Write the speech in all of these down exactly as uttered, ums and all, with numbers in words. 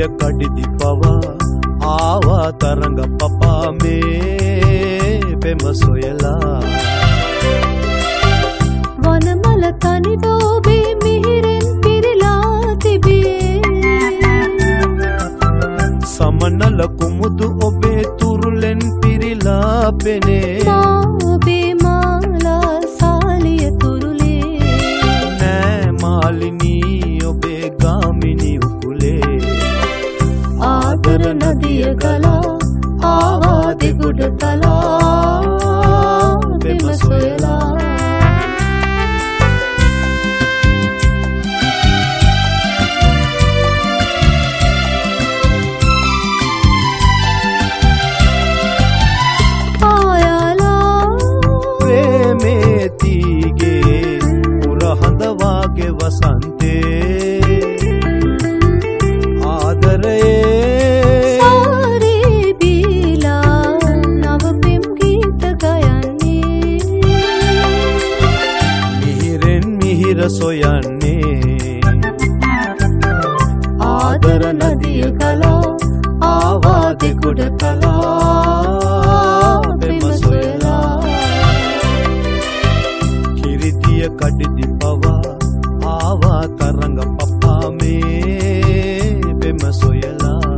කඩිදි පවා ආවා තරඟ පපා මේ පෙම සොයලා වනමල තනි ඩෝබේ මිහිරෙන් පිරීලා තිබේ සමනල කුමුදු ඔබේ තුරුලෙන් පිරීලා පෙනේ මා ඔබේ මාලා සාලිය තුරුලේ නෑ මාලිනී ඔබේ ගාමිණී උකුලේ ආදර නදිය ගලා ආවා දෙගොඩ තලා පෙම සොයලා වසන්තේ ආදරයේ සාරේ බීලා නව පෙම් ගීත ගයන්නේ මිහිරෙන් මිහිර සොයන්නේ ආදර නදිය ගලා ආවා දෙගොඩ තලා පෙම සොයලා කිරිතිය කඩිදි පවා ආවා තරඟ පපා මේ පෙම සොයලා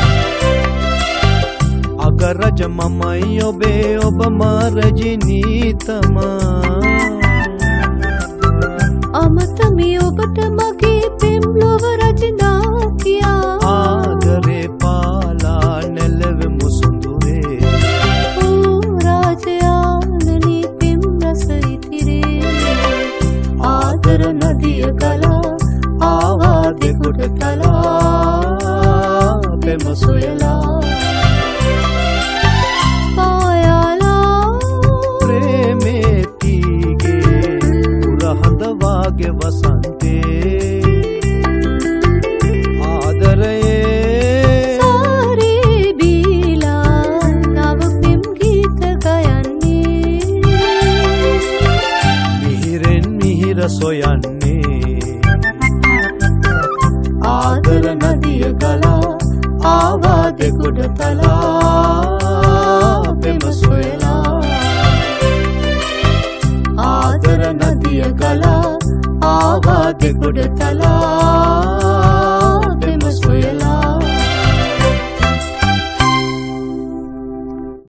අගරජ මමයි ඔබේ ඔබ මාරජිනී තමා අමතමි ඔබට මගේ පෙම් ලොව රචනා කියා ආදරේ පාලා නැලවෙමු සුඳුරේ ඕ රාජයාණනි පෙම් රස ඉතිරේ ආදර නදිය ගලා ආවා දෙගොඩ තලා පෙම සොයලා පායාලා ප්‍රේමේ තීගේ උරහඳ වාගේ වසන්තේ ආදරයේ සාරේ බීලා නව පෙම් ගීත ගයන්නේ මිහිරෙන් මිහිර සොයන්නේ ආදර නදිය ගලා ආවා දෙගොඩ තලා පෙම සොයලා ආදර නදිය ගලා ආවා දෙගොඩ